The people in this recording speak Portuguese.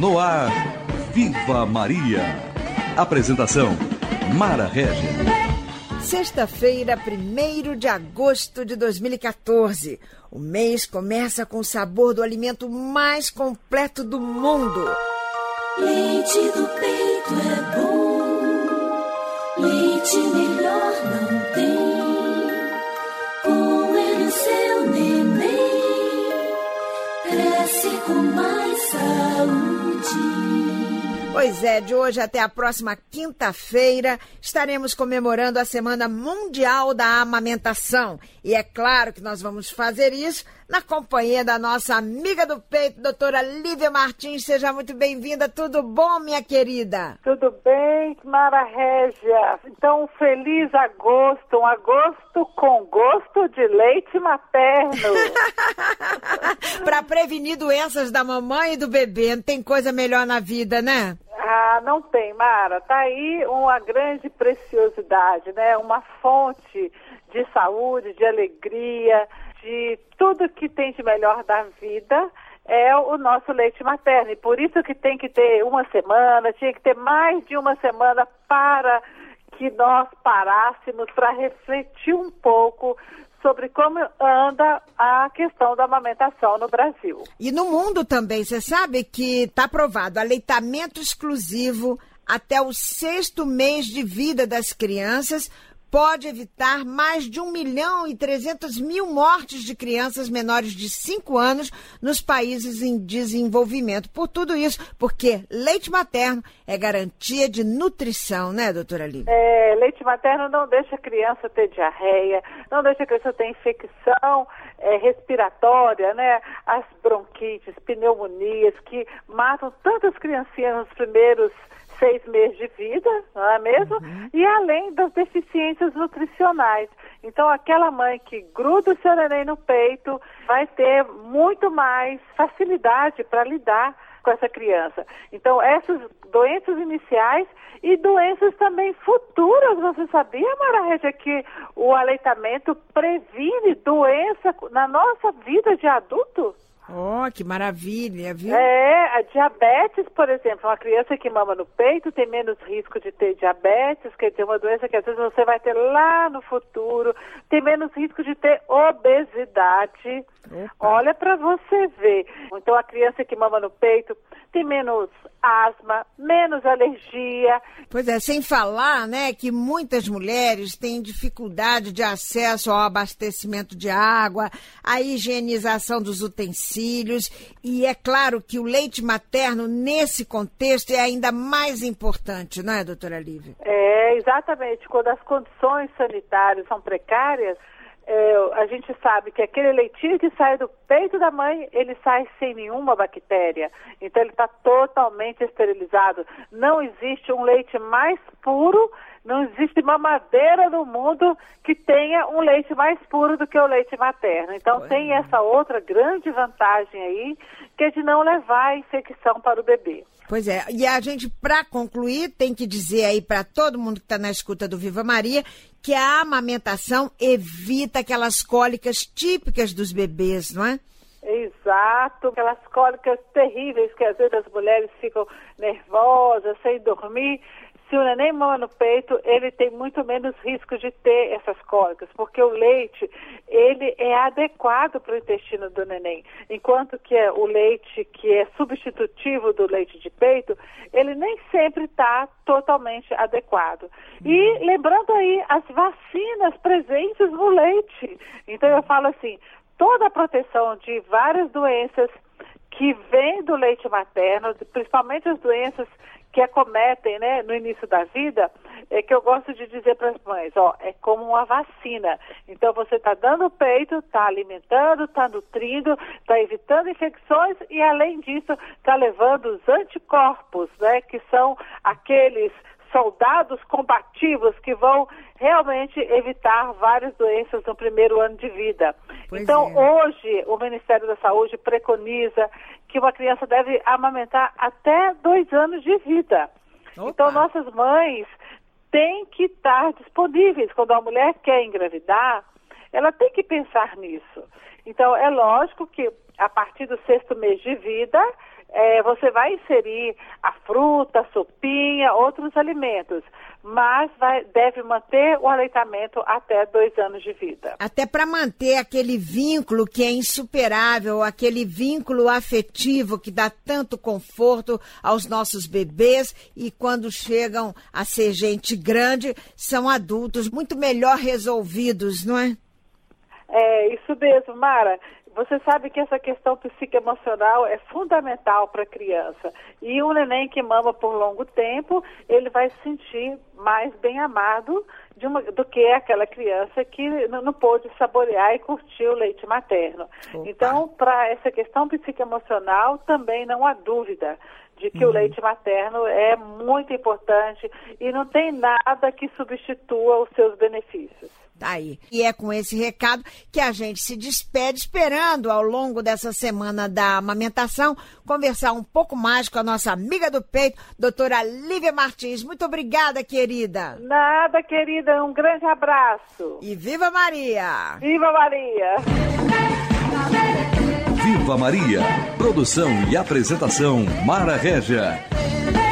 No ar, Viva Maria. Apresentação, Mara Régia. Sexta-feira, 1º de agosto de 2014. O mês começa com o sabor do alimento mais completo do mundo. Leite do peito é bom, leite melhor não tem. Com ele o seu neném cresce com mais saúde. Pois é, de hoje até a próxima quinta-feira estaremos comemorando a Semana Mundial da Amamentação. E é claro que nós vamos fazer isso na companhia da nossa amiga do peito, doutora Lívia Martins. Seja muito bem-vinda. Tudo bom, minha querida? Tudo bem, Mara Régia. Então, feliz agosto, um agosto com gosto de leite materno. Para prevenir doenças da mamãe e do bebê, não tem coisa melhor na vida, né? Ah, não tem, Mara. Tá aí uma grande preciosidade, né? Uma fonte de saúde, de alegria, de tudo que tem de melhor da vida é o nosso leite materno. E por isso que tem que ter uma semana, tinha que ter mais de uma semana para que nós parássemos para refletir um pouco sobre como anda a questão da amamentação no Brasil. E no mundo também, você sabe que está aprovado aleitamento exclusivo até o 6º mês de vida das crianças, pode evitar mais de 1.300.000 mortes de crianças menores de 5 anos nos países em desenvolvimento. Por tudo isso, porque leite materno é garantia de nutrição, né, doutora Lívia? Leite materno não deixa a criança ter diarreia, não deixa a criança ter infecção respiratória, né? As bronquites, pneumonias que matam tantas criancinhas nos primeiros 6 meses de vida, não é mesmo? E além das deficiências nutricionais. Então, aquela mãe que gruda o seu neném no peito vai ter muito mais facilidade para lidar com essa criança. Então, essas doenças iniciais e doenças também futuras, você sabia, Mara Régia, que o aleitamento previne doença na nossa vida de adulto? Oh, que maravilha, viu? A diabetes, por exemplo, uma criança que mama no peito tem menos risco de ter diabetes, quer dizer, uma doença que às vezes você vai ter lá no futuro, tem menos risco de ter obesidade. Opa. Olha para você ver. Então, a criança que mama no peito tem menos asma, menos alergia. Pois é, sem falar, né, que muitas mulheres têm dificuldade de acesso ao abastecimento de água, à higienização dos utensílios, e é claro que o leite materno, nesse contexto, é ainda mais importante, não é, doutora Lívia? Exatamente. Quando as condições sanitárias são precárias, a gente sabe que aquele leitinho que sai do peito da mãe, ele sai sem nenhuma bactéria. Então, ele está totalmente esterilizado. Não existe um leite mais puro, não existe mamadeira no mundo que tenha um leite mais puro do que o leite materno. Então, tem essa outra grande vantagem aí, que é de não levar a infecção para o bebê. Pois é, e a gente, para concluir, tem que dizer aí para todo mundo que está na escuta do Viva Maria que a amamentação evita aquelas cólicas típicas dos bebês, não é? Exato, aquelas cólicas terríveis que às vezes as mulheres ficam nervosas, sem dormir. Se o neném mama no peito, ele tem muito menos risco de ter essas cólicas, porque o leite, ele é adequado para o intestino do neném, enquanto que o leite que é substitutivo do leite de peito, ele nem sempre está totalmente adequado. E lembrando aí as vacinas presentes no leite. Então eu falo assim, toda a proteção de várias doenças que vem do leite materno, principalmente as doenças que acometem, né, no início da vida, é que eu gosto de dizer para as mães, é como uma vacina. Então, você está dando peito, está alimentando, está nutrindo, está evitando infecções e, além disso, está levando os anticorpos, né, que são aqueles soldados combativos que vão realmente evitar várias doenças no primeiro ano de vida. Hoje, o Ministério da Saúde preconiza que uma criança deve amamentar até 2 anos de vida. Opa. Então, nossas mães têm que estar disponíveis. Quando a mulher quer engravidar, ela tem que pensar nisso. Então, é lógico que a partir do 6º mês de vida, você vai inserir a fruta, a sopinha, outros alimentos, mas deve manter o aleitamento até 2 anos de vida. Até para manter aquele vínculo que é insuperável, aquele vínculo afetivo que dá tanto conforto aos nossos bebês e quando chegam a ser gente grande, são adultos muito melhor resolvidos, não é? É isso mesmo, Mara. Você sabe que essa questão psicoemocional é fundamental para a criança. E um neném que mama por longo tempo, ele vai se sentir mais bem amado do que aquela criança que não pôde saborear e curtir o leite materno. Opa. Então, para essa questão psicoemocional, também não há dúvida de que o leite materno é muito importante e não tem nada que substitua os seus benefícios. Tá aí. E é com esse recado que a gente se despede, esperando ao longo dessa semana da amamentação conversar um pouco mais com a nossa amiga do peito, doutora Lívia Martins. Muito obrigada, querida. Nada, querida. Um grande abraço. E viva Maria! Viva Maria! Viva Maria! Produção e apresentação Mara Régia.